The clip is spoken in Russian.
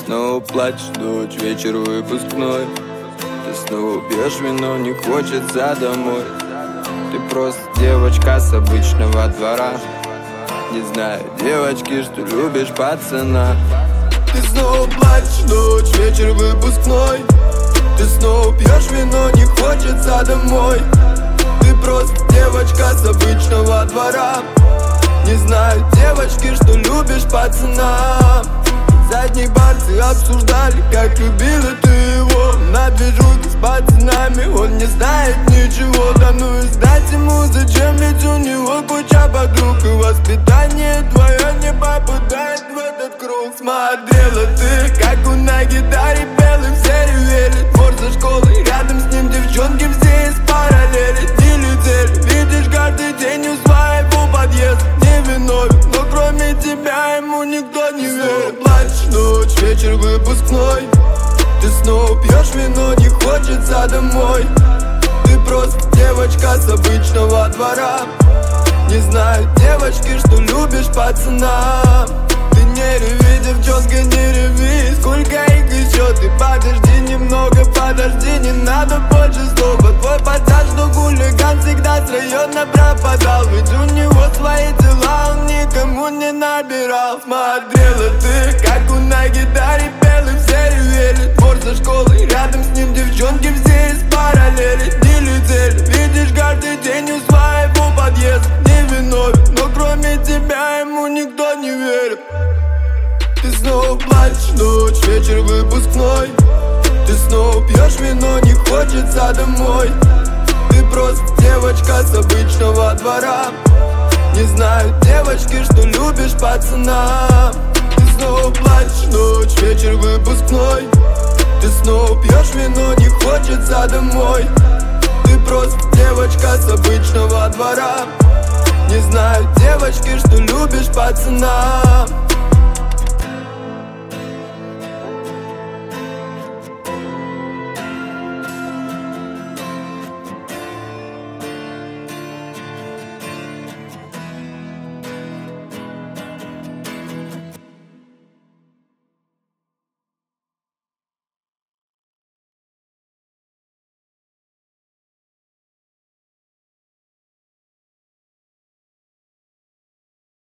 снова плачешь, ночь, вечер выпускной. Ты снова пьешь вино, не хочется домой. Ты просто девочка с обычного двора. Не знаю, девочки, что любишь пацана. Ты снова плачешь, ночь, вечер выпускной. Ты снова пьешь вино, не хочется домой. Ты просто девочка с обычного двора. Не знаю, девочки, что любишь пацана. Задние барцы обсуждали, как любила ты его. На движухе с пацанами он не знает ничего. Да ну и знать ему зачем, ведь у него куча подруг. И воспитание твое не попадает в этот круг. Смотрела ты, как он на гитаре пел, и все ревели. Двор за школой, рядом с ним девчонки все из параллели. Не летели, видишь каждый день у своего подъезда. Не виновен, но кроме тебя ему никто не верит. Плачешь, ночь, вечер выпускной. Ты снова пьешь вино, не хочется домой. Ты просто девочка с обычного двора. Не знаю, девочки, что любишь пацана. Ты не реви, девчонка, не реви. Сколько их еще, ты подожди немного, подожди. Не надо больше злоба. Твой пацан, что хулиган, всегда с района пропадал. Ведь у него свои дела, он никому не набирал. Смотрела ты, как он на гитаре пел, и все ревели. Двор за школой, рядом с ним девчонки все из параллели. Не летели, видишь каждый день у своего подъезда. Не виновен, но кроме тебя ему никто не верит. Ты снова плачешь, ночь, вечер выпускной. Ты снова пьешь вино, не хочется домой. Ты просто девочка с обычного двора. Не знаю, девочки, что любишь пацана. Ты снова плачешь, ночь, вечер выпускной. Ты снова пьешь вино, не хочется домой. Ты просто девочка с обычного двора. Не знаю, девочки, что любишь пацана.